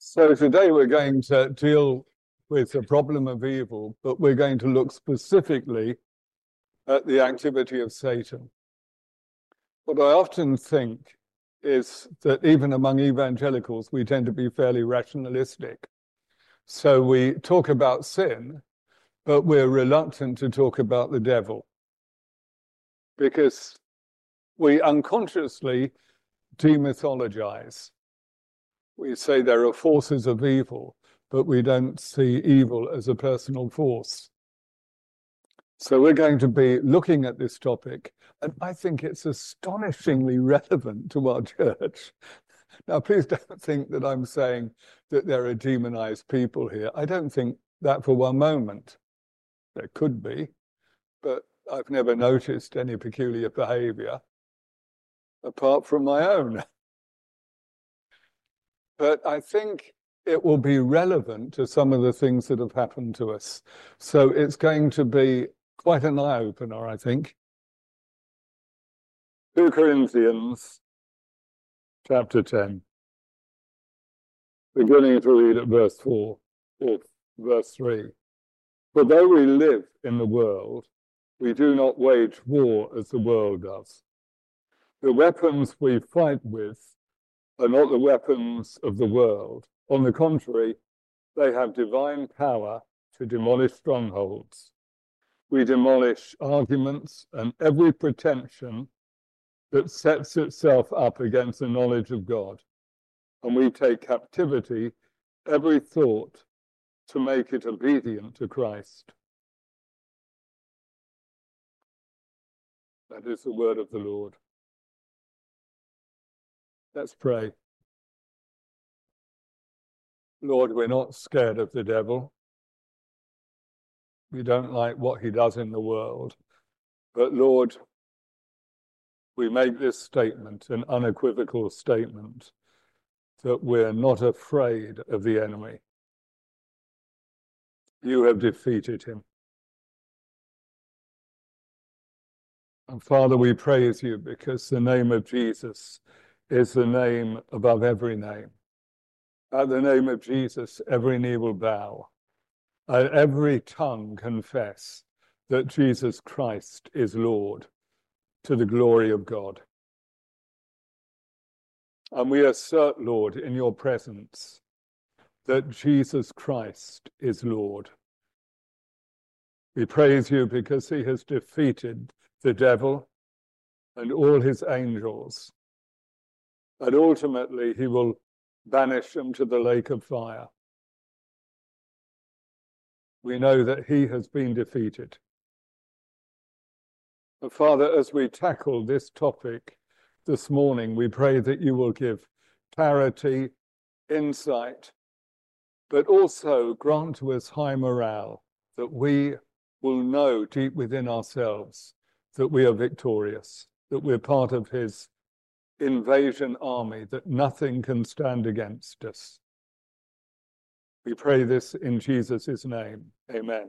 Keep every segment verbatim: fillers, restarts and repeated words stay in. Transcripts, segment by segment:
So today we're going to deal with the problem of evil, but we're going to look specifically at the activity of Satan. What I often think is that even among evangelicals, we tend to be fairly rationalistic. So we talk about sin, but we're reluctant to talk about the devil because we unconsciously demythologize. We say there are forces of evil, but we don't see evil as a personal force. So we're going to be looking at this topic, and I think it's astonishingly relevant to our church. Now, please don't think that I'm saying that there are demonized people here. I don't think that for one moment. There could be, but I've never noticed any peculiar behavior apart from my own. But I think it will be relevant to some of the things that have happened to us. So it's going to be quite an eye-opener, I think. Second Corinthians chapter ten, beginning to read at verse four or verse three. For though we live in the world, we do not wage war as the world does. The weapons we fight with are not the weapons of the world. On the contrary, they have divine power to demolish strongholds. We demolish arguments and every pretension that sets itself up against the knowledge of God. And we take captivity every thought to make it obedient to Christ. That is the word of the Lord. Let's pray. Lord, we're not scared of the devil. We don't like what he does in the world. But Lord, we make this statement, an unequivocal statement, that we're not afraid of the enemy. You have defeated him. And Father, we praise you because the name of Jesus is the name above every name. At the name of Jesus, every knee will bow, and every tongue confess that Jesus Christ is Lord, to the glory of God. And we assert, Lord, in your presence, that Jesus Christ is Lord. We praise you because he has defeated the devil and all his angels. And ultimately, he will banish them to the lake of fire. We know that he has been defeated. And Father, as we tackle this topic this morning, we pray that you will give clarity, insight, but also grant to us high morale, that we will know deep within ourselves that we are victorious, that we're part of his invasion army, that nothing can stand against us. We pray this in Jesus' name. Amen.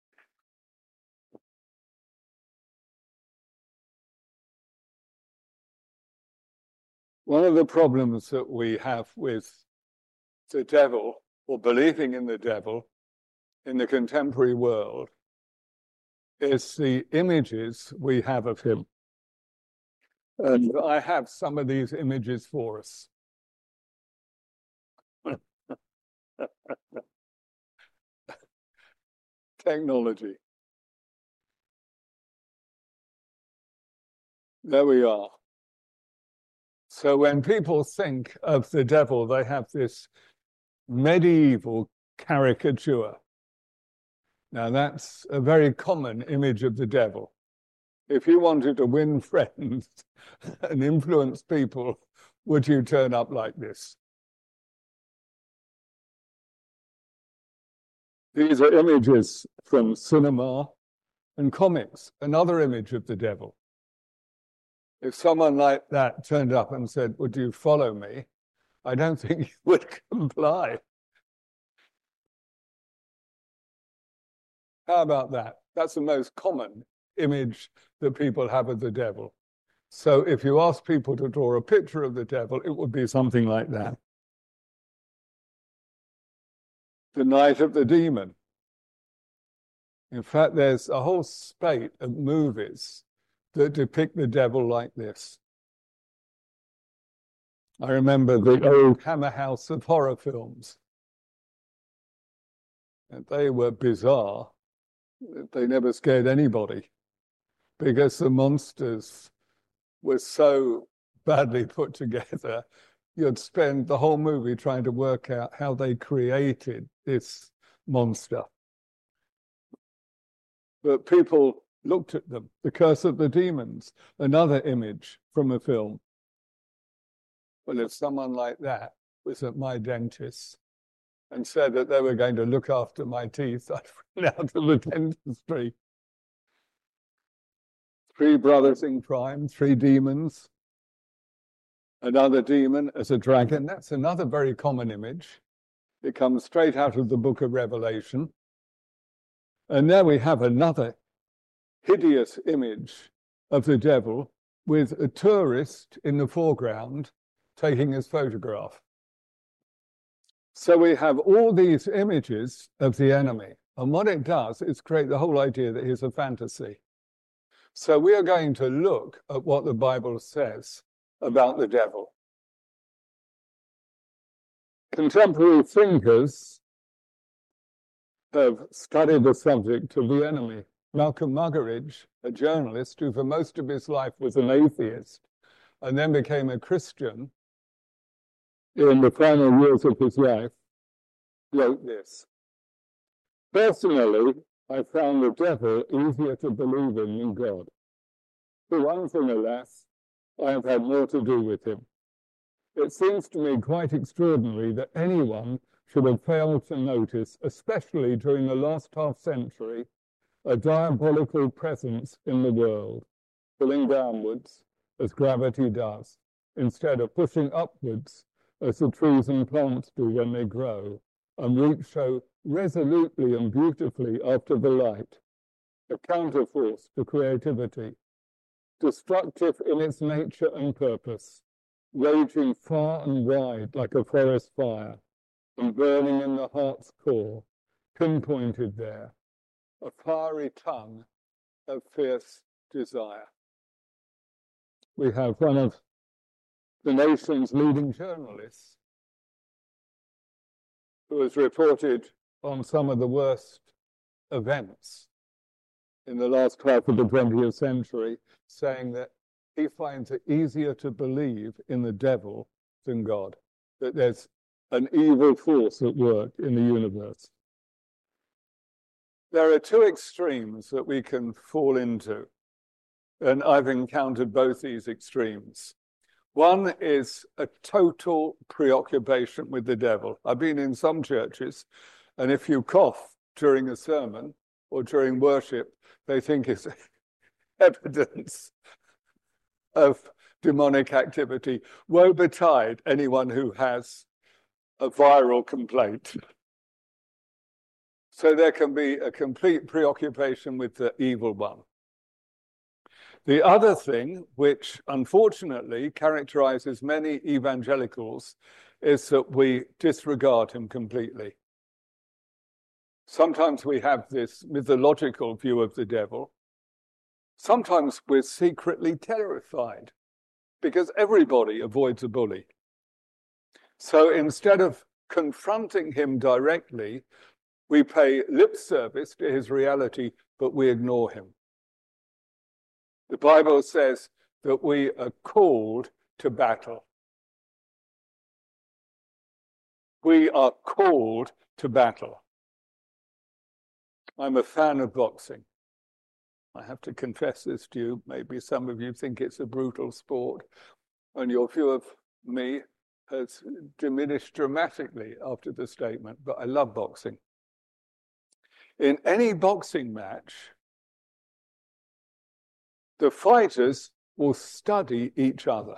One of the problems that we have with the devil, or believing in the devil, in the contemporary world, is the images we have of him. And I have some of these images for us. Technology. There we are. So when people think of the devil, they have this medieval caricature. Now, that's a very common image of the devil. If you wanted to win friends and influence people, would you turn up like this? These are images from cinema and comics, another image of the devil. If someone like that turned up and said, would you follow me? I don't think you would comply. How about that? That's the most common image that people have of the devil. So if you ask people to draw a picture of the devil, it would be something like that. The Night of the Demon. In fact, there's a whole spate of movies that depict the devil like this. I remember the old Hammer House of horror films. And they were bizarre. They never scared anybody because the monsters were so badly put together. You'd spend the whole movie trying to work out how they created this monster. But people looked at them. The Curse of the Demons, another image from a film. Well, if someone like that was at my dentist and said that they were going to look after my teeth, I'd run out of the dentistry. Three brothers in crime, three demons. Another demon as a dragon. That's another very common image. It comes straight out of the book of Revelation. And there we have another hideous image of the devil with a tourist in the foreground taking his photograph. So we have all these images of the enemy. And what it does is create the whole idea that he's a fantasy. So we are going to look at what the Bible says about the devil. Contemporary thinkers have studied the subject of the enemy. Malcolm Muggeridge, a journalist who for most of his life was an atheist and then became a Christian in the final years of his life, wrote this. Personally, I found the devil easier to believe in than God. For one thing, alas, I have had more to do with him. It seems to me quite extraordinary that anyone should have failed to notice, especially during the last half century, a diabolical presence in the world, pulling downwards as gravity does, instead of pushing upwards as the trees and plants do when they grow, and reach so resolutely and beautifully after the light, a counterforce to creativity, destructive in its nature and purpose, raging far and wide like a forest fire, and burning in the heart's core, pinpointed there, a fiery tongue of fierce desire. We have one of the nation's leading journalists who has reported on some of the worst events in the last half of the twentieth century, saying that he finds it easier to believe in the devil than God, that there's an evil force at work in the universe. There are two extremes that we can fall into, and I've encountered both these extremes. One is a total preoccupation with the devil. I've been in some churches, and if you cough during a sermon or during worship, they think it's evidence of demonic activity. Woe betide anyone who has a viral complaint. So there can be a complete preoccupation with the evil one. The other thing, which unfortunately characterizes many evangelicals, is that we disregard him completely. Sometimes we have this mythological view of the devil. Sometimes we're secretly terrified because everybody avoids a bully. So instead of confronting him directly, we pay lip service to his reality, but we ignore him. The Bible says that we are called to battle. We are called to battle. I'm a fan of boxing. I have to confess this to you. Maybe some of you think it's a brutal sport, and your view of me has diminished dramatically after the statement, but I love boxing. In any boxing match, the fighters will study each other.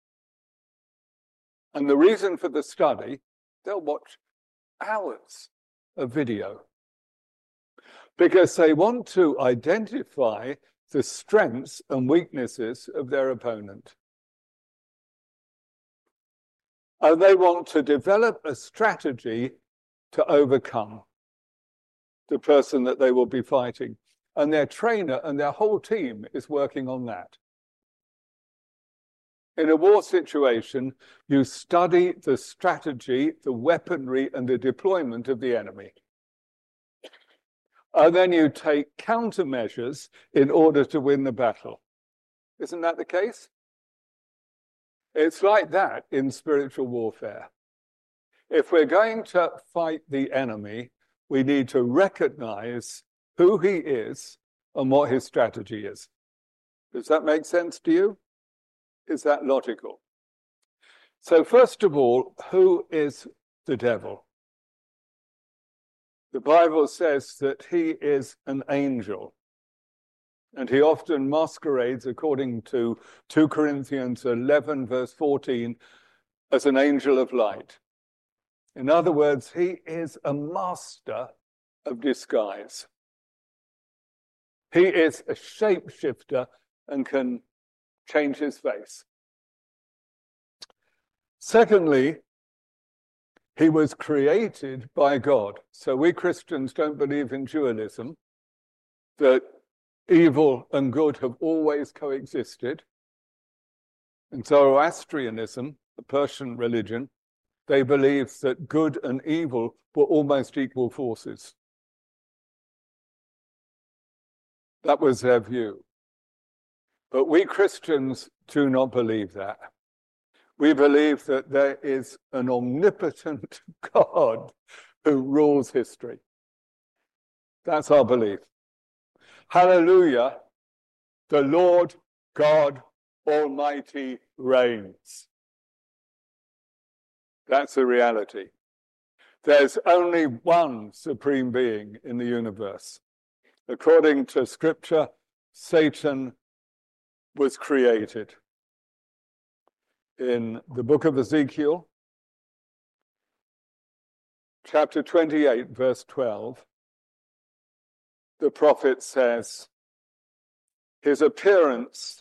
And the reason for the study, they'll watch hours of video because they want to identify the strengths and weaknesses of their opponent. And they want to develop a strategy to overcome the person that they will be fighting. And their trainer and their whole team is working on that. In a war situation, you study the strategy, the weaponry, and the deployment of the enemy. And then you take countermeasures in order to win the battle. Isn't that the case? It's like that in spiritual warfare. If we're going to fight the enemy, we need to recognize who he is and what his strategy is. Does that make sense to you? Is that logical? So first of all, who is the devil? The Bible says that he is an angel, and he often masquerades, according to two Corinthians eleven, verse fourteen, as an angel of light. In other words, he is a master of disguise. He is a shapeshifter and can change his face. Secondly, he was created by God. So we Christians don't believe in dualism, that evil and good have always coexisted. In Zoroastrianism, the Persian religion, they believe that good and evil were almost equal forces. That was their view. But we Christians do not believe that. We believe that there is an omnipotent God who rules history. That's our belief. Hallelujah, the Lord God Almighty reigns. That's the reality. There's only one supreme being in the universe. According to Scripture, Satan was created. In the book of Ezekiel, chapter twenty-eight, verse twelve, the prophet says, his appearance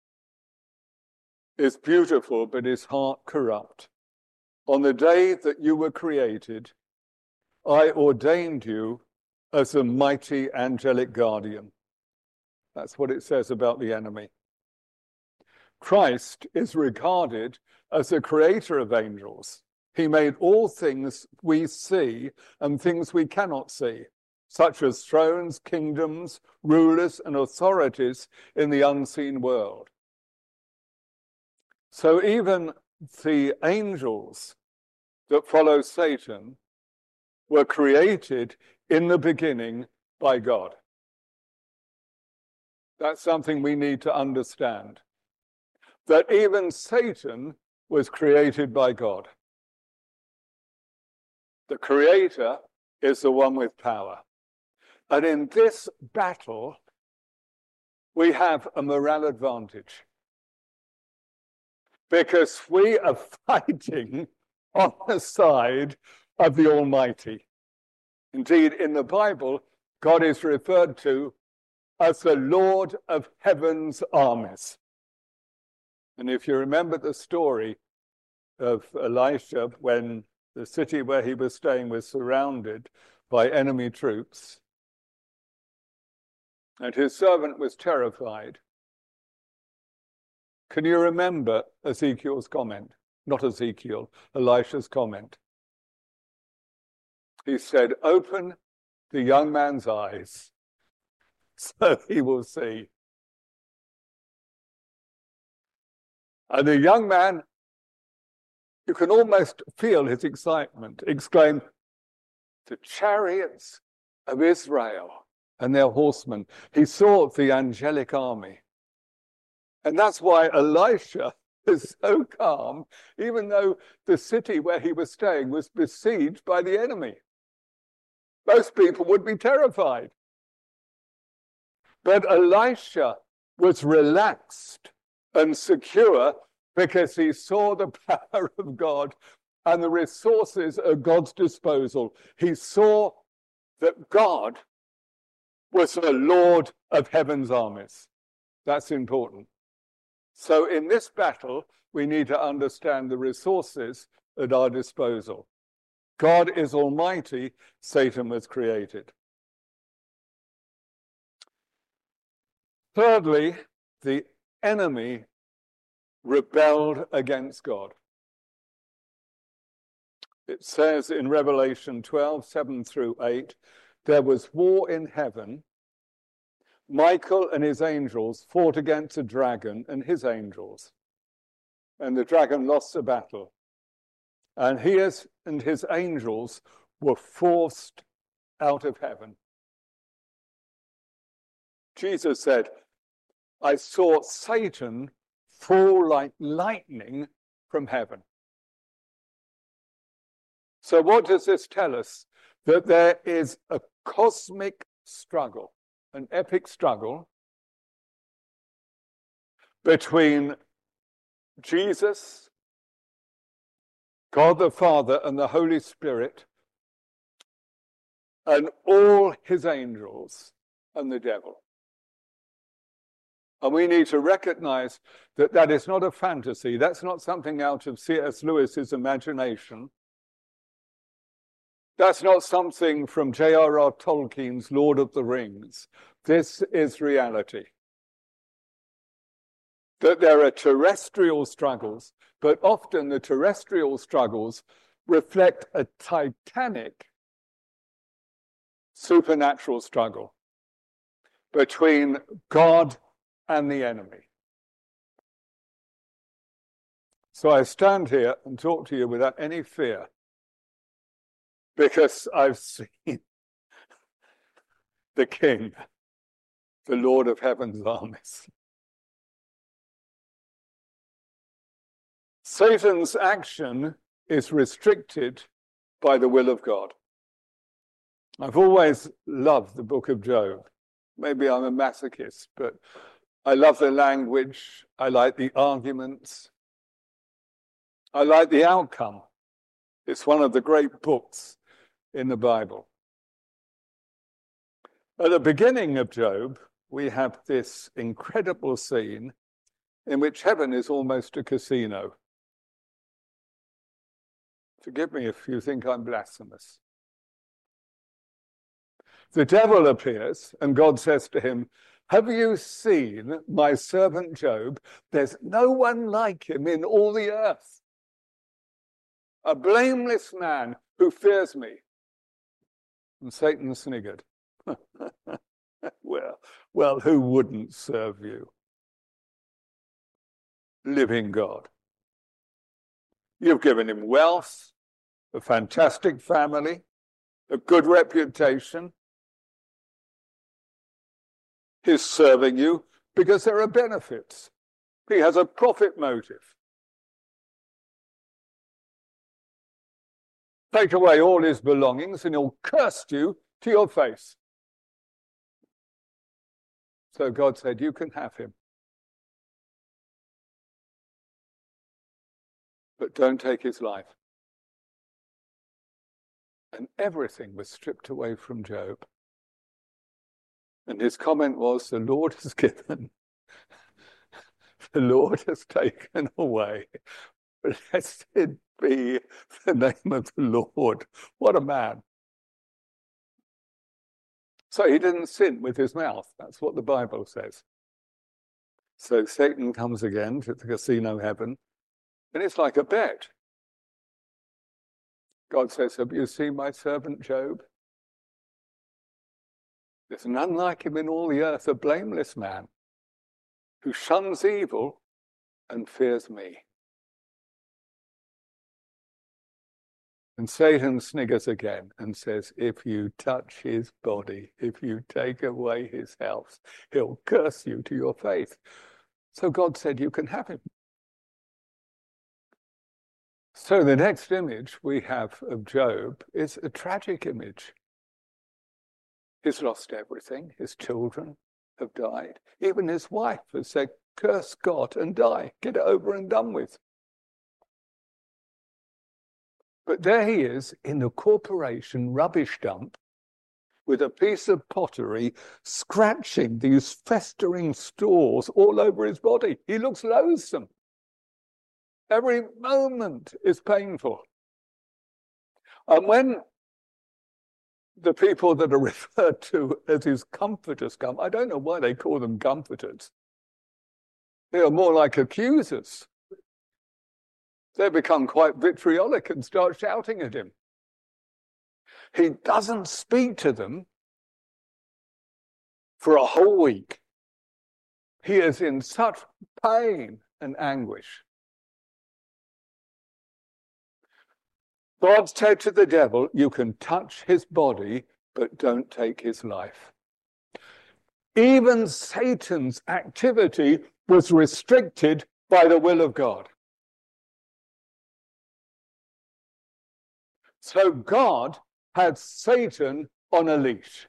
is beautiful, but his heart corrupt. On the day that you were created, I ordained you as a mighty angelic guardian. That's what it says about the enemy. Christ is regarded as the creator of angels. He made all things we see and things we cannot see, such as thrones, kingdoms, rulers, and authorities in the unseen world. So even the angels that follow Satan were created in the beginning by God. That's something we need to understand. That even Satan was created by God. The creator is the one with power. And in this battle, we have a moral advantage. Because we are fighting on the side of the Almighty. Indeed, in the Bible, God is referred to as the Lord of heaven's armies. And if you remember the story of Elisha, when the city where he was staying was surrounded by enemy troops, and his servant was terrified, can you remember Ezekiel's comment? Not Ezekiel, Elisha's comment. He said, open the young man's eyes so he will see. And the young man, you can almost feel his excitement, exclaimed, the chariots of Israel and their horsemen. He saw the angelic army. And that's why Elisha is so calm, even though the city where he was staying was besieged by the enemy. Most people would be terrified. But Elisha was relaxed and secure because he saw the power of God and the resources at God's disposal. He saw that God was the Lord of heaven's armies. That's important. So in this battle, we need to understand the resources at our disposal. God is almighty, Satan was created. Thirdly, the enemy rebelled against God. It says in Revelation twelve, seven through eight, there was war in heaven. Michael and his angels fought against the dragon and his angels. And the dragon lost the battle. And he and his angels were forced out of heaven. Jesus said, I saw Satan fall like lightning from heaven. So what does this tell us? That there is a cosmic struggle, an epic struggle between Jesus, God the Father, and the Holy Spirit, and all his angels and the devil. And we need to recognize that that is not a fantasy. That's not something out of C S Lewis's imagination. That's not something from J R R Tolkien's Lord of the Rings. This is reality. That there are terrestrial struggles, but often the terrestrial struggles reflect a titanic supernatural struggle between God and the enemy. So I stand here and talk to you without any fear, because I've seen the King, the Lord of Heaven's armies. Satan's action is restricted by the will of God. I've always loved the book of Job. Maybe I'm a masochist, but I love the language. I like the arguments. I like the outcome. It's one of the great books in the Bible. At the beginning of Job, we have this incredible scene in which heaven is almost a casino. Forgive me if you think I'm blasphemous. The devil appears, and God says to him, have you seen my servant Job? There's no one like him in all the earth. A blameless man who fears me. And Satan sniggered. well, well, who wouldn't serve you? Living God. You've given him wealth, a fantastic family, a good reputation. He's serving you because there are benefits. He has a profit motive. Take away all his belongings and he'll curse you to your face. So God said, you can have him. But don't take his life. And everything was stripped away from Job. And his comment was, the Lord has given, the Lord has taken away. Blessed be the name of the Lord. What a man. So he didn't sin with his mouth. That's what the Bible says. So Satan comes again to the casino heaven, and it's like a bet. God says, have you seen my servant Job? There's none like him in all the earth, a blameless man who shuns evil and fears me. And Satan sniggers again and says, if you touch his body, if you take away his health, he'll curse you to your face. So God said, you can have him. So the next image we have of Job is a tragic image. He's lost everything. His children have died. Even his wife has said, curse God and die. Get it over and done with. But there he is in the corporation rubbish dump with a piece of pottery scratching these festering stores all over his body. He looks loathsome. Every moment is painful. And when the people that are referred to as his comforters come, I don't know why they call them comforters. They are more like accusers. They become quite vitriolic and start shouting at him. He doesn't speak to them for a whole week. He is in such pain and anguish. God said to the devil, you can touch his body, but don't take his life. Even Satan's activity was restricted by the will of God. So God had Satan on a leash.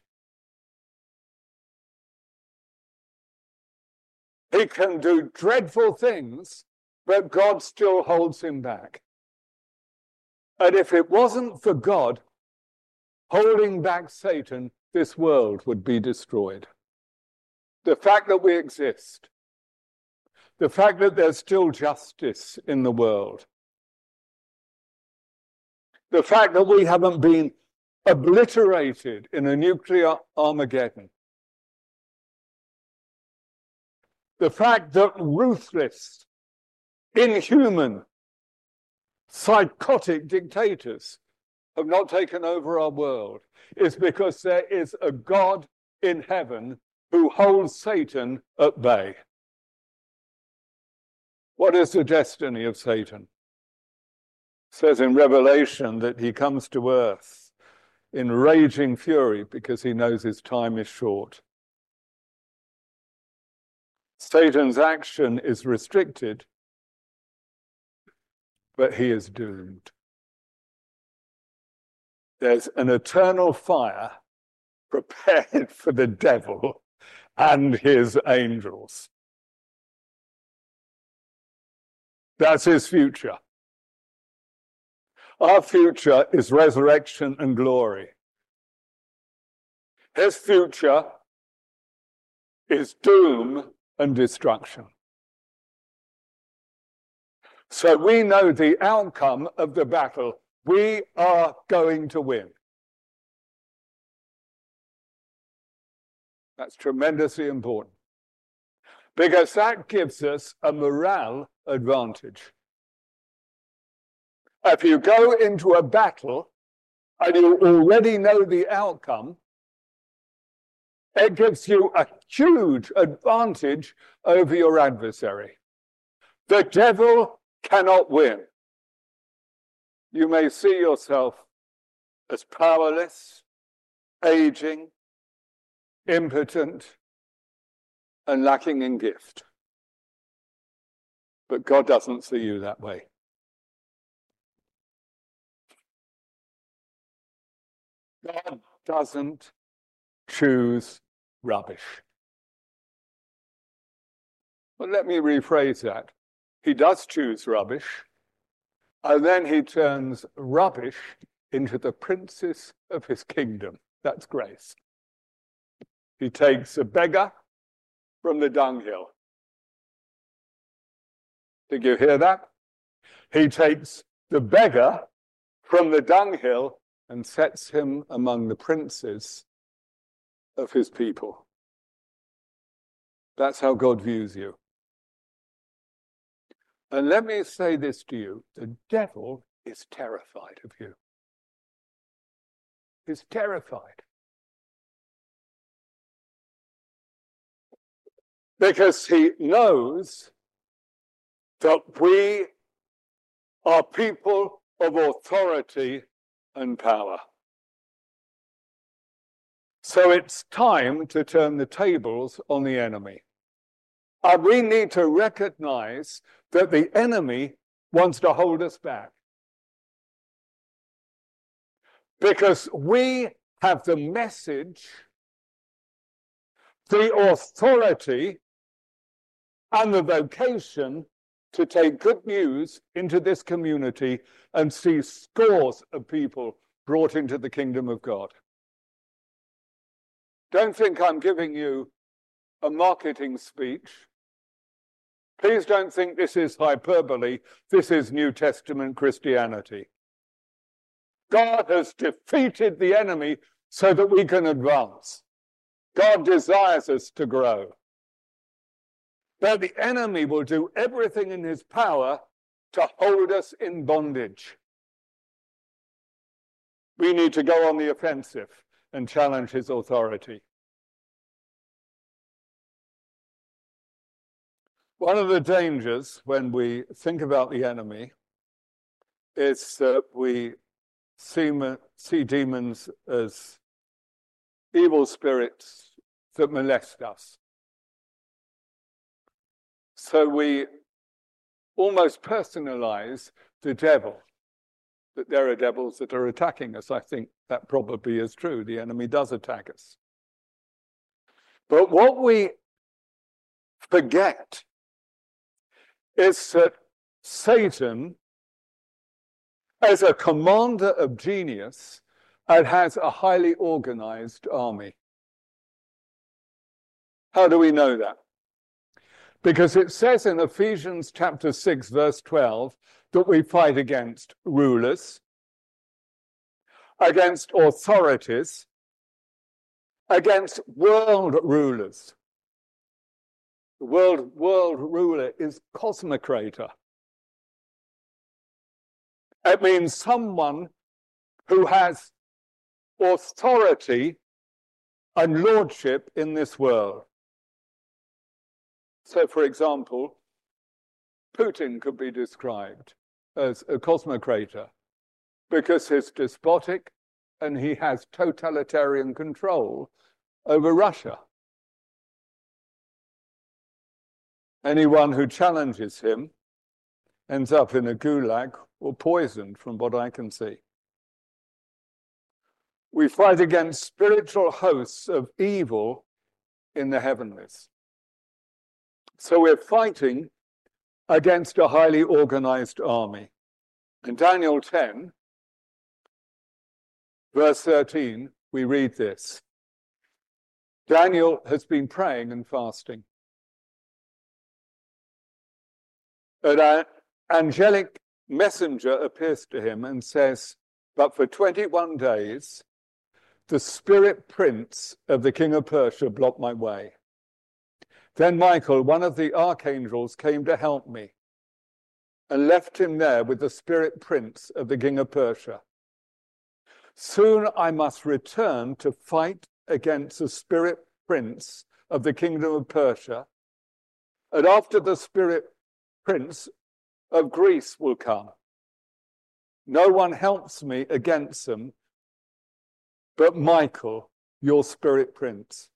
He can do dreadful things, but God still holds him back. And if it wasn't for God holding back Satan, this world would be destroyed. The fact that we exist, the fact that there's still justice in the world, the fact that we haven't been obliterated in a nuclear Armageddon, the fact that ruthless, inhuman, psychotic dictators have not taken over our world is because there is a God in heaven who holds Satan at bay. What is the destiny of Satan? It says in Revelation that he comes to earth in raging fury because he knows his time is short. Satan's action is restricted, but he is doomed. There's an eternal fire prepared for the devil and his angels. That's his future. Our future is resurrection and glory. His future is doom and destruction. So we know the outcome of the battle. We are going to win. That's tremendously important, because that gives us a morale advantage. If you go into a battle and you already know the outcome, it gives you a huge advantage over your adversary. The devil cannot win. You may see yourself as powerless, aging, impotent, and lacking in gift. But God doesn't see you that way. God doesn't choose rubbish. Well, let me rephrase that. He does choose rubbish, and then he turns rubbish into the princes of his kingdom. That's grace. He takes a beggar from the dunghill. Did you hear that? He takes the beggar from the dunghill and sets him among the princes of his people. That's how God views you. And let me say this to you, the devil is terrified of you. He's terrified. Because he knows that we are people of authority and power. So it's time to turn the tables on the enemy. And we need to recognize that the enemy wants to hold us back. Because we have the message, the authority, and the vocation to take good news into this community and see scores of people brought into the kingdom of God. Don't think I'm giving you a marketing speech. Please don't think this is hyperbole. This is New Testament Christianity. God has defeated the enemy so that we can advance. God desires us to grow. But the enemy will do everything in his power to hold us in bondage. We need to go on the offensive and challenge his authority. One of the dangers when we think about the enemy is that we see, see demons as evil spirits that molest us. So we almost personalize the devil, that there are devils that are attacking us. I think that probably is true. The enemy does attack us. But what we forget is that Satan, as a commander of genius, and has a highly organized army. How do we know that? Because it says in Ephesians chapter six, verse twelve, that we fight against rulers, against authorities, against world rulers. The world, world ruler is cosmocrator. It means someone who has authority and lordship in this world. So, for example, Putin could be described as a cosmocrator because he's despotic and he has totalitarian control over Russia. Anyone who challenges him ends up in a gulag or poisoned, from what I can see. We fight against spiritual hosts of evil in the heavenlies. So we're fighting against a highly organized army. In Daniel ten, verse thirteen, we read this. Daniel has been praying and fasting. An angelic messenger appears to him and says, but for twenty-one days, the spirit prince of the king of Persia blocked my way. Then Michael, one of the archangels, came to help me and left him there with the spirit prince of the king of Persia. Soon I must return to fight against the spirit prince of the kingdom of Persia, and after the spirit prince of Greece will come. No one helps me against them but Michael, your spirit prince.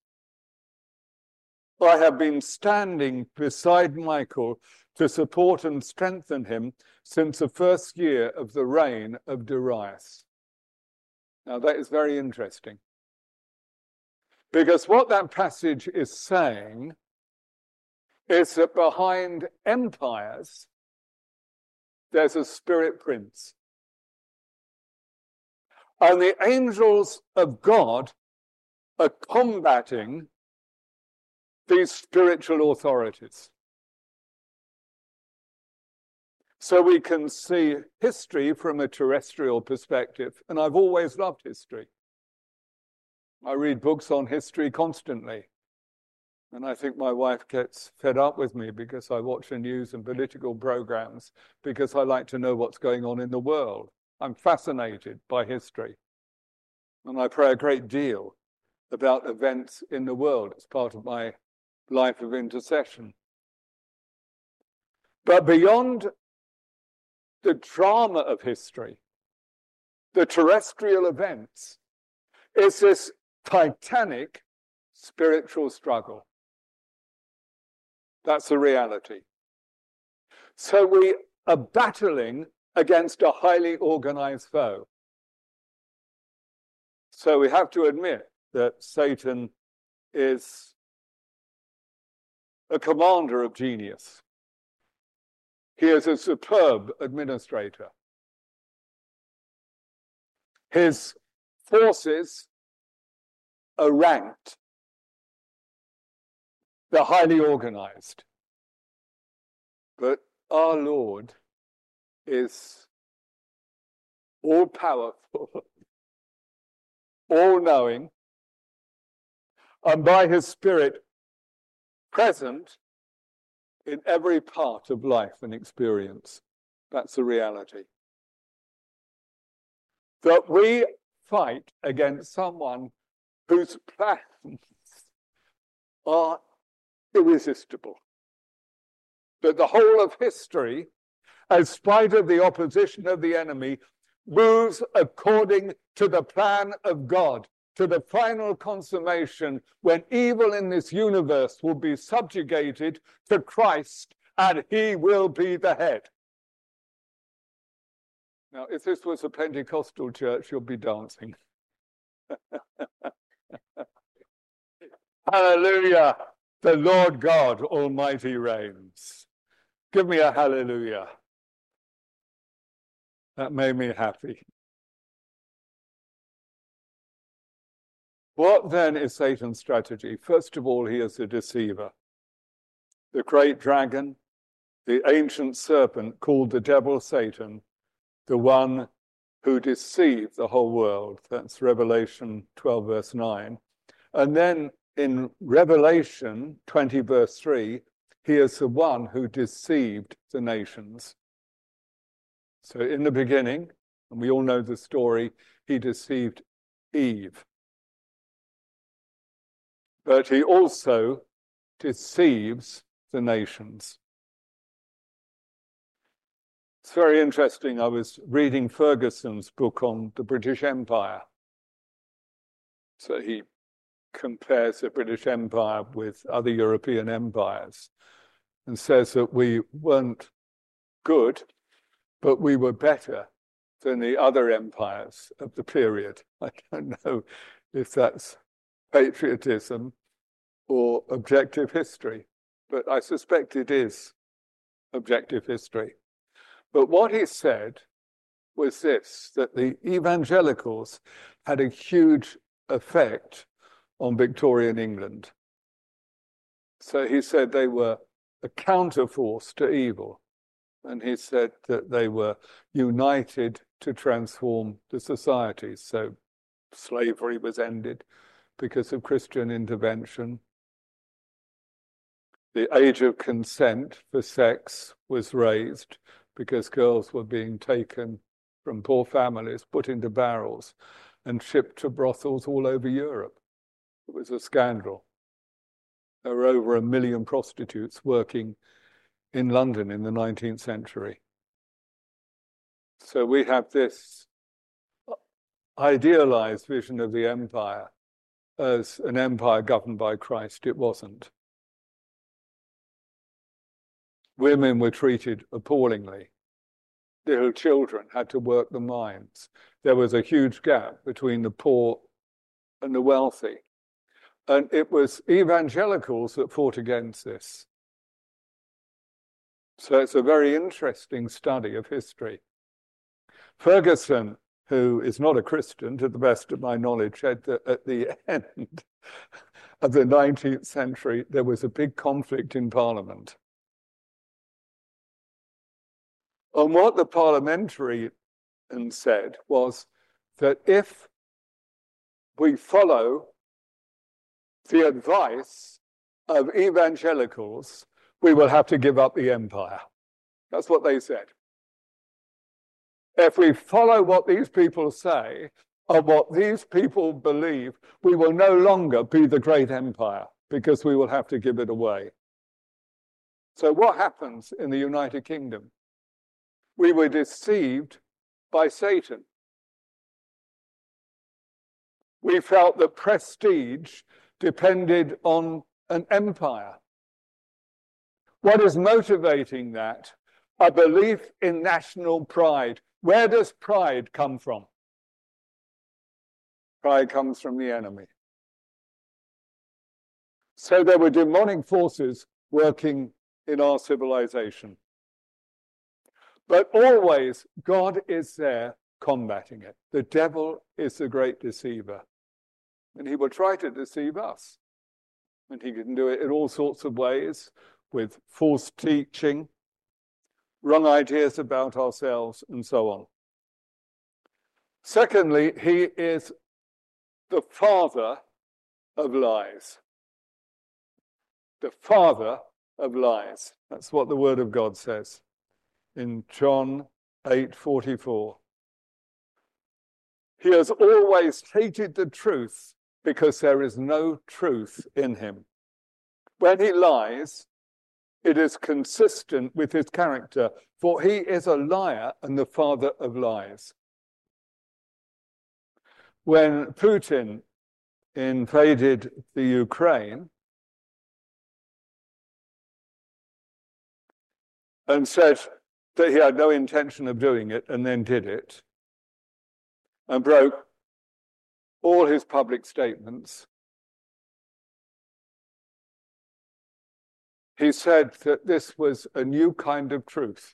I have been standing beside Michael to support and strengthen him since the first year of the reign of Darius. Now that is very interesting. Because what that passage is saying is that behind empires, there's a spirit prince. And the angels of God are combating these spiritual authorities. So we can see history from a terrestrial perspective, and I've always loved history. I read books on history constantly, and I think my wife gets fed up with me because I watch the news and political programs because I like to know what's going on in the world. I'm fascinated by history, and I pray a great deal about events in the world. It's part of my life of intercession. But beyond the drama of history, the terrestrial events, is this titanic spiritual struggle. That's the reality. So we are battling against a highly organized foe. So we have to admit that Satan is a commander of genius. He is a superb administrator. His forces are ranked. They're highly organized. But our Lord is all-powerful, all-knowing, and by his Spirit present in every part of life and experience. That's the reality. That we fight against someone whose plans are irresistible. That the whole of history, in spite of the opposition of the enemy, moves according to the plan of God, to the final consummation when evil in this universe will be subjugated to Christ and he will be the head. Now, if this was a Pentecostal church, you'll be dancing. Hallelujah! The Lord God Almighty reigns. Give me a hallelujah. That made me happy. What then is Satan's strategy? First of all, he is a deceiver. The great dragon, the ancient serpent called the devil Satan, the one who deceived the whole world. That's Revelation twelve, verse nine. And then in Revelation twenty, verse three, he is the one who deceived the nations. So in the beginning, and we all know the story, he deceived Eve. But he also deceives the nations. It's very interesting. I was reading Ferguson's book on the British Empire. So he compares the British Empire with other European empires and says that we weren't good, but we were better than the other empires of the period. I don't know if that's patriotism or objective history, but I suspect it is objective history. But what he said was this, that the evangelicals had a huge effect on Victorian England. So he said they were a counterforce to evil. And he said that they were united to transform the societies. So slavery was ended because of Christian intervention. The age of consent for sex was raised because girls were being taken from poor families, put into barrels, and shipped to brothels all over Europe. It was a scandal. There were over a million prostitutes working in London in the nineteenth century. So we have this idealized vision of the empire as an empire governed by Christ. It wasn't. Women were treated appallingly. Little children had to work the mines. There was a huge gap between the poor and the wealthy. And it was evangelicals that fought against this. So it's a very interesting study of history. Ferguson, who is not a Christian, to the best of my knowledge, said that at the end of the nineteenth century, there was a big conflict in Parliament. And what the parliamentarian said was that if we follow the advice of evangelicals, we will have to give up the empire. That's what they said. If we follow what these people say and what these people believe, we will no longer be the great empire because we will have to give it away. So what happens in the United Kingdom? We were deceived by Satan. We felt that prestige depended on an empire. What is motivating that? A belief in national pride. Where does pride come from? Pride comes from the enemy. So there were demonic forces working in our civilization. But always, God is there combating it. The devil is the great deceiver. And he will try to deceive us. And he can do it in all sorts of ways, with false teaching, wrong ideas about ourselves, and so on. Secondly, he is the father of lies. The father of lies. That's what the Word of God says in John eight forty-four. He has always hated the truth because there is no truth in him. When he lies, it is consistent with his character, for he is a liar and the father of lies. When Putin invaded the Ukraine and said that he had no intention of doing it and then did it, and broke all his public statements, he said that this was a new kind of truth.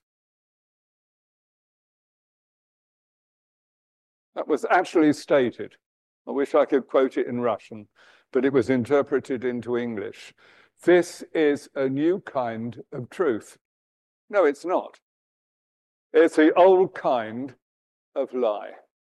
That was actually stated. I wish I could quote it in Russian, but it was interpreted into English. This is a new kind of truth. No, it's not. It's the old kind of lie.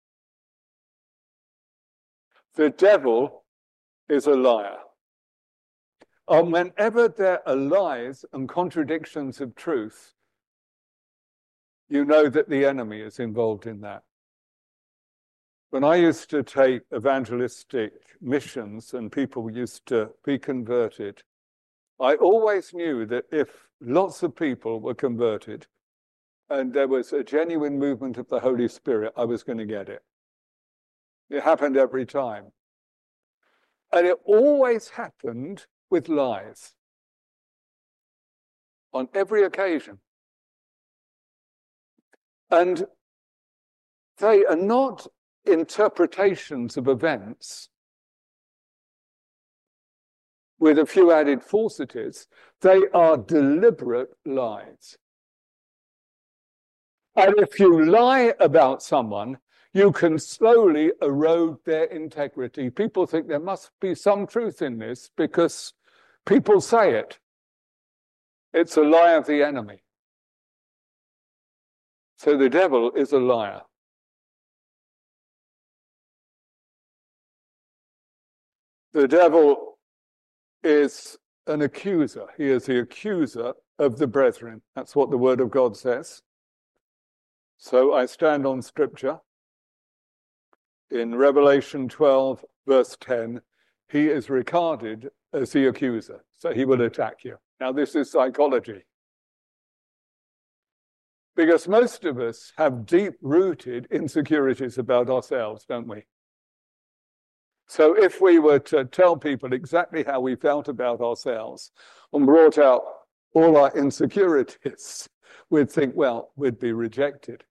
The devil is a liar. And whenever there are lies and contradictions of truth, you know that the enemy is involved in that. When I used to take evangelistic missions and people used to be converted, I always knew that if lots of people were converted and there was a genuine movement of the Holy Spirit, I was going to get it. It happened every time. And it always happened with lies. On every occasion. And they are not interpretations of events with a few added falsities. They are deliberate lies. And if you lie about someone, you can slowly erode their integrity. People think there must be some truth in this because people say it. It's a lie of the enemy. So the devil is a liar. The devil is an accuser. He is the accuser of the brethren. That's what the Word of God says. So I stand on Scripture. In Revelation twelve, verse ten, he is regarded as the accuser. So he will attack you. Now, this is psychology. Because most of us have deep-rooted insecurities about ourselves, don't we? So if we were to tell people exactly how we felt about ourselves and brought out all our insecurities, we'd think, well, we'd be rejected.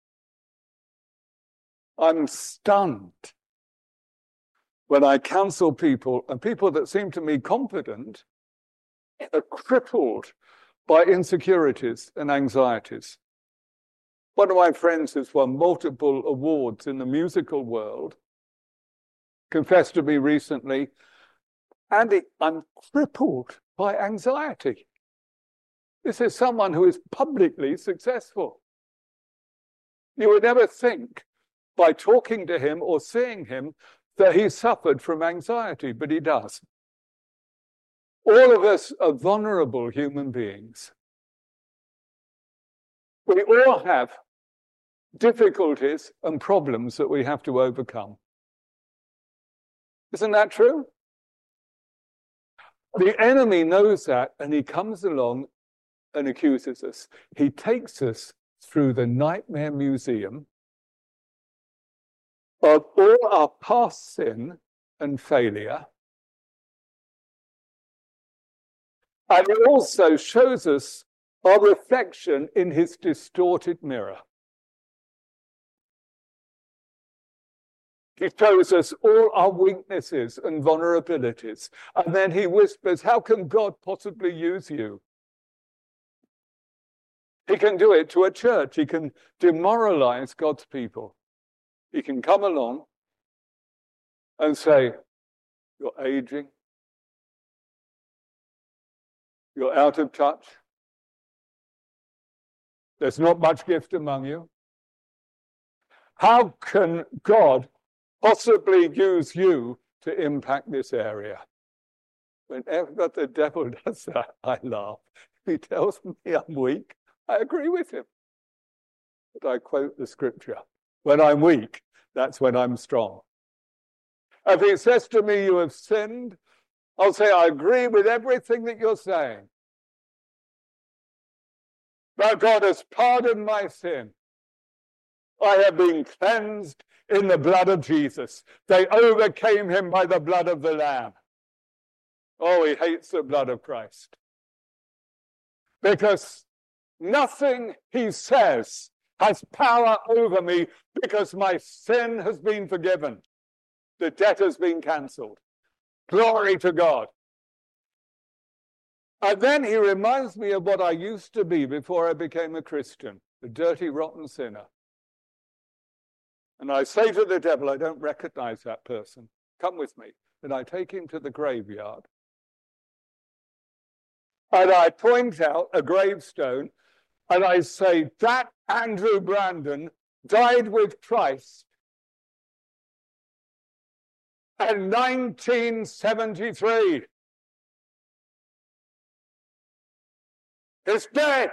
I'm stunned when I counsel people, and people that seem to me confident are crippled by insecurities and anxieties. One of my friends who's won multiple awards in the musical world confessed to me recently, Andy, I'm crippled by anxiety. This is someone who is publicly successful. You would never think by talking to him or seeing him that he suffered from anxiety, but he does. All of us are vulnerable human beings. We all have difficulties and problems that we have to overcome. Isn't that true? The enemy knows that, and he comes along and accuses us. He takes us through the nightmare museum of all our past sin and failure. And it also shows us our reflection in his distorted mirror. He shows us all our weaknesses and vulnerabilities. And then he whispers, how can God possibly use you? He can do it to a church. He can demoralize God's people. He can come along and say, you're aging. You're out of touch. There's not much gift among you. How can God possibly use you to impact this area? Whenever the devil does that, I laugh. He tells me I'm weak. I agree with him. But I quote the scripture. When I'm weak, that's when I'm strong. If he says to me, you have sinned, I'll say, I agree with everything that you're saying. But God has pardoned my sin. I have been cleansed in the blood of Jesus. They overcame him by the blood of the Lamb. Oh, he hates the blood of Christ. Because nothing he says has power over me, because my sin has been forgiven. The debt has been cancelled. Glory to God. And then he reminds me of what I used to be before I became a Christian, a dirty, rotten sinner. And I say to the devil, I don't recognize that person. Come with me. And I take him to the graveyard. And I point out a gravestone, and I say, that Andrew Brandon died with Christ in nineteen seventy-three. He's dead.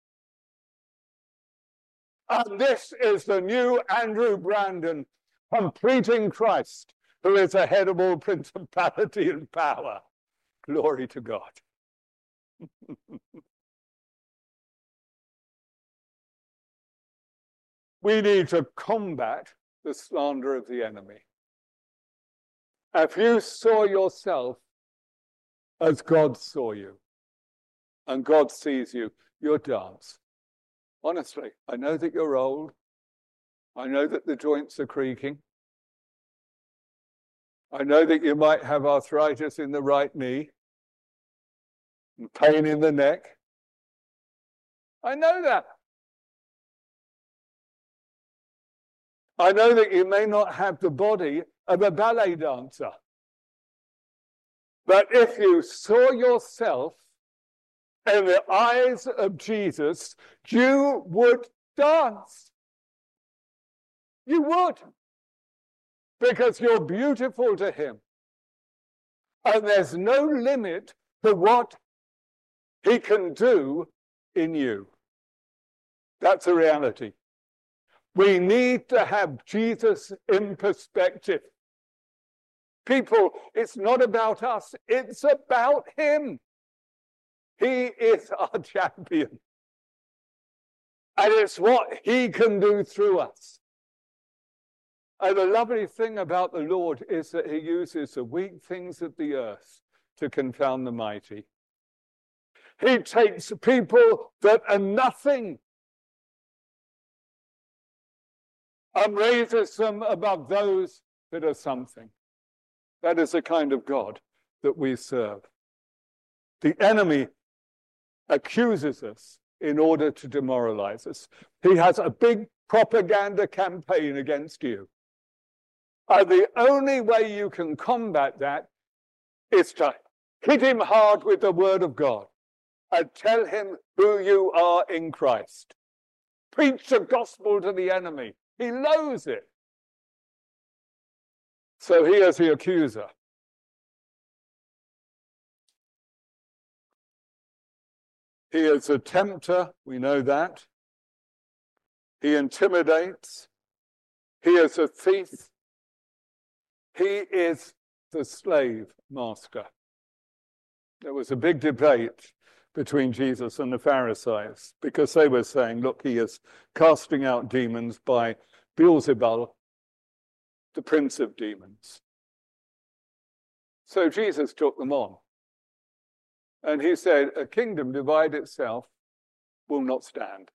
And this is the new Andrew Brandon, completing Christ, who is the head of all principality and power. Glory to God. We need to combat the slander of the enemy. If you saw yourself as God saw you, and God sees you, you'll dance. Honestly, I know that you're old. I know that the joints are creaking. I know that you might have arthritis in the right knee, and pain in the neck. I know that. I know that you may not have the body of a ballet dancer. But if you saw yourself in the eyes of Jesus, you would dance. You would. Because you're beautiful to him. And there's no limit to what he can do in you. That's a reality. We need to have Jesus in perspective. People, it's not about us, it's about him. He is our champion. And it's what he can do through us. And the lovely thing about the Lord is that he uses the weak things of the earth to confound the mighty. He takes people that are nothing and raises them above those that are something. That is the kind of God that we serve. The enemy accuses us in order to demoralize us. He has a big propaganda campaign against you. And the only way you can combat that is to hit him hard with the word of God and tell him who you are in Christ. Preach the gospel to the enemy. He knows it. So he is the accuser. He is a tempter, we know that. He intimidates. He is a thief. He is the slave master. There was a big debate between Jesus and the Pharisees because they were saying, look, he is casting out demons by Beelzebul, the prince of demons. So Jesus took them on. And he said, a kingdom divided itself will not stand.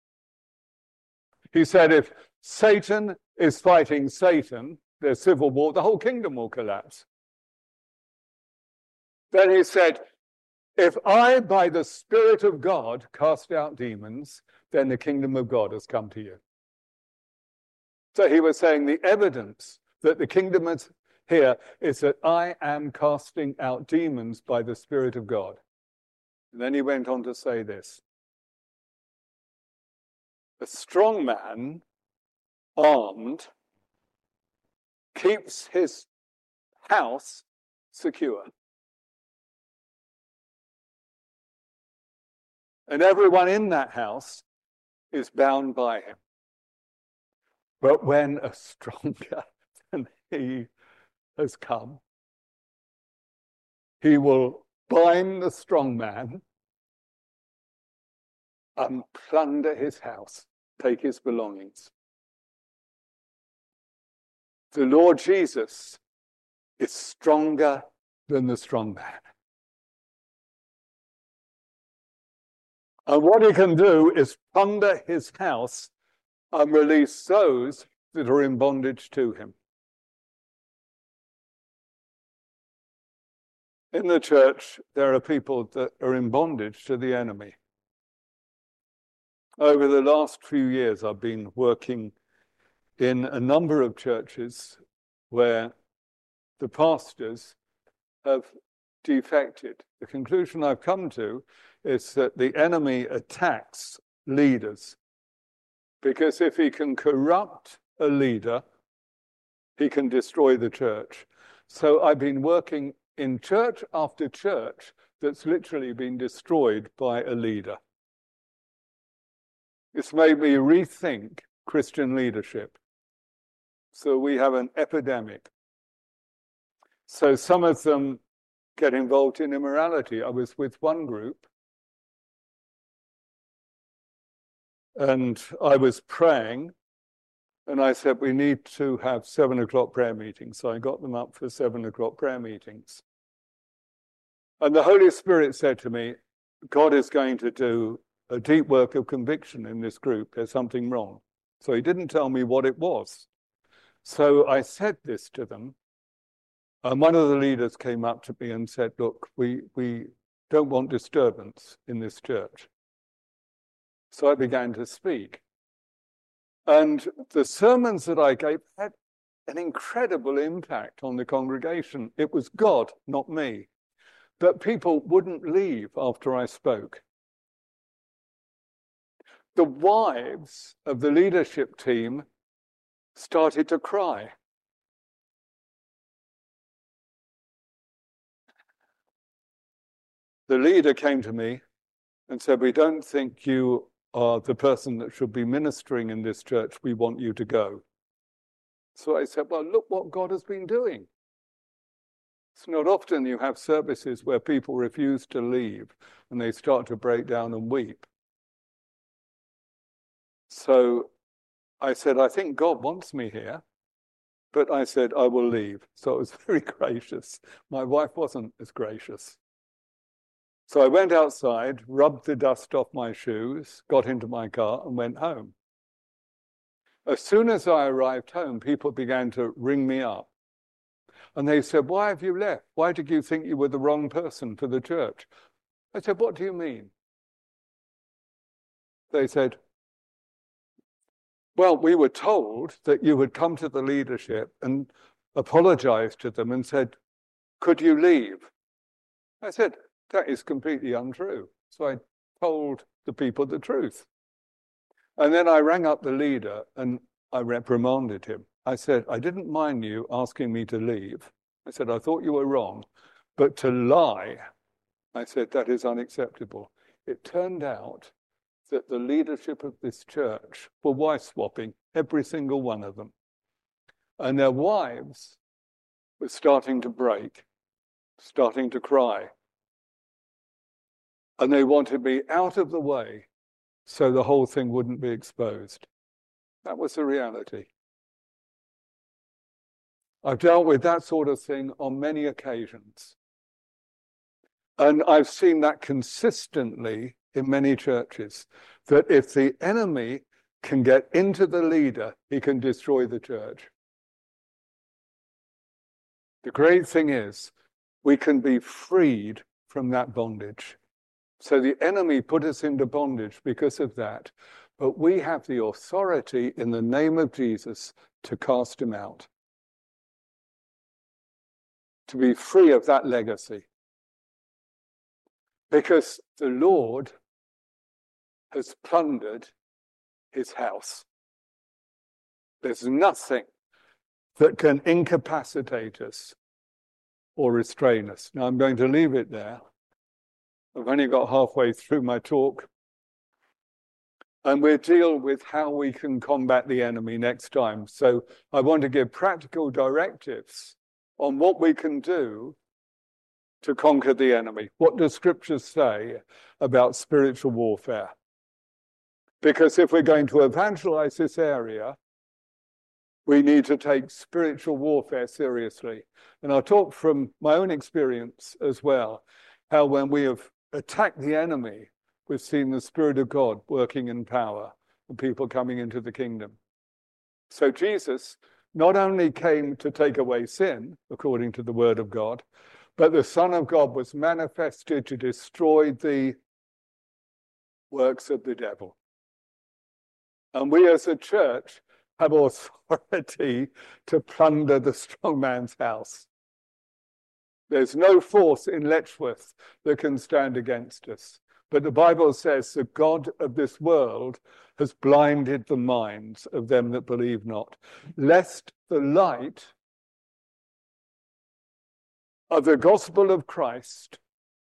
He said, if Satan is fighting Satan, there's civil war, the whole kingdom will collapse. Then he said, if I, by the Spirit of God, cast out demons, then the kingdom of God has come to you. So he was saying the evidence that the kingdom is here is that I am casting out demons by the Spirit of God. And then he went on to say this. A strong man armed, keeps his house secure. And everyone in that house is bound by him. But when a stronger than he has come, he will bind the strong man and plunder his house, take his belongings. The Lord Jesus is stronger than the strong man. And what he can do is plunder his house and release those that are in bondage to him. In the church, there are people that are in bondage to the enemy. Over the last few years, I've been working in a number of churches where the pastors have defected. The conclusion I've come to is that the enemy attacks leaders, because if he can corrupt a leader, he can destroy the church. So I've been working in church after church that's literally been destroyed by a leader. It's made me rethink Christian leadership. So we have an epidemic. So some of them get involved in immorality. I was with one group, and I was praying, and I said, we need to have seven o'clock prayer meetings. So I got them up for seven o'clock prayer meetings. And the Holy Spirit said to me, God is going to do a deep work of conviction in this group. There's something wrong. So he didn't tell me what it was. So I said this to them. And one of the leaders came up to me and said, look, we, we don't want disturbance in this church. So I began to speak. And the sermons that I gave had an incredible impact on the congregation. It was God, not me. But people wouldn't leave after I spoke. The wives of the leadership team started to cry. The leader came to me and said, we don't think you are the person that should be ministering in this church. We want you to go. So I said, well, look what God has been doing. It's not often you have services where people refuse to leave and they start to break down and weep. So I said, I think God wants me here. But I said, I will leave. So I was very gracious. My wife wasn't as gracious. So I went outside, rubbed the dust off my shoes, got into my car and went home. As soon as I arrived home, people began to ring me up. And they said, why have you left? Why did you think you were the wrong person for the church? I said, what do you mean? They said, well, we were told that you had come to the leadership and apologized to them and said, could you leave? I said, that is completely untrue. So I told the people the truth. And then I rang up the leader and I reprimanded him. I said, I didn't mind you asking me to leave. I said, I thought you were wrong. But to lie, I said, that is unacceptable. It turned out that the leadership of this church were wife swapping, every single one of them. And their wives were starting to break, starting to cry. And they wanted me out of the way so the whole thing wouldn't be exposed. That was the reality. I've dealt with that sort of thing on many occasions. And I've seen that consistently in many churches, that if the enemy can get into the leader, he can destroy the church. The great thing is, we can be freed from that bondage. So the enemy put us into bondage because of that, but we have the authority in the name of Jesus to cast him out, to be free of that legacy. Because the Lord has plundered his house. There's nothing that can incapacitate us or restrain us. Now I'm going to leave it there. I've only got halfway through my talk. And we'll deal with how we can combat the enemy next time. So I want to give practical directives on what we can do to conquer the enemy. What does Scripture say about spiritual warfare? Because if we're going to evangelize this area, we need to take spiritual warfare seriously. And I'll talk from my own experience as well, how when we have attacked the enemy, we've seen the Spirit of God working in power and people coming into the kingdom. So Jesus not only came to take away sin, according to the word of God, but the Son of God was manifested to destroy the works of the devil. And we as a church have authority to plunder the strong man's house. There's no force in Letchworth that can stand against us. But the Bible says the God of this world has blinded the minds of them that believe not, lest the light of the gospel of Christ,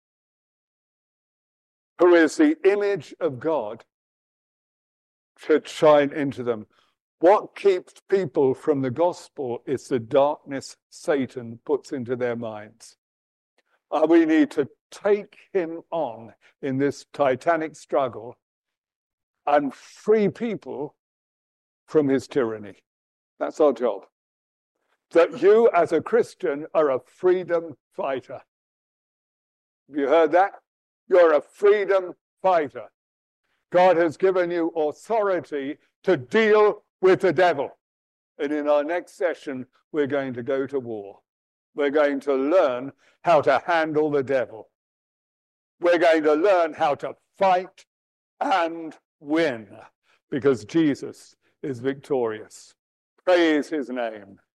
who is the image of God, should shine into them. What keeps people from the gospel is the darkness Satan puts into their minds. Uh, we need to take him on in this titanic struggle and free people from his tyranny. That's our job. That you as a Christian are a freedom fighter. Have you heard that? You're a freedom fighter. God has given you authority to deal with the devil. And in our next session, we're going to go to war. We're going to learn how to handle the devil. We're going to learn how to fight and win, because Jesus is victorious. Praise his name.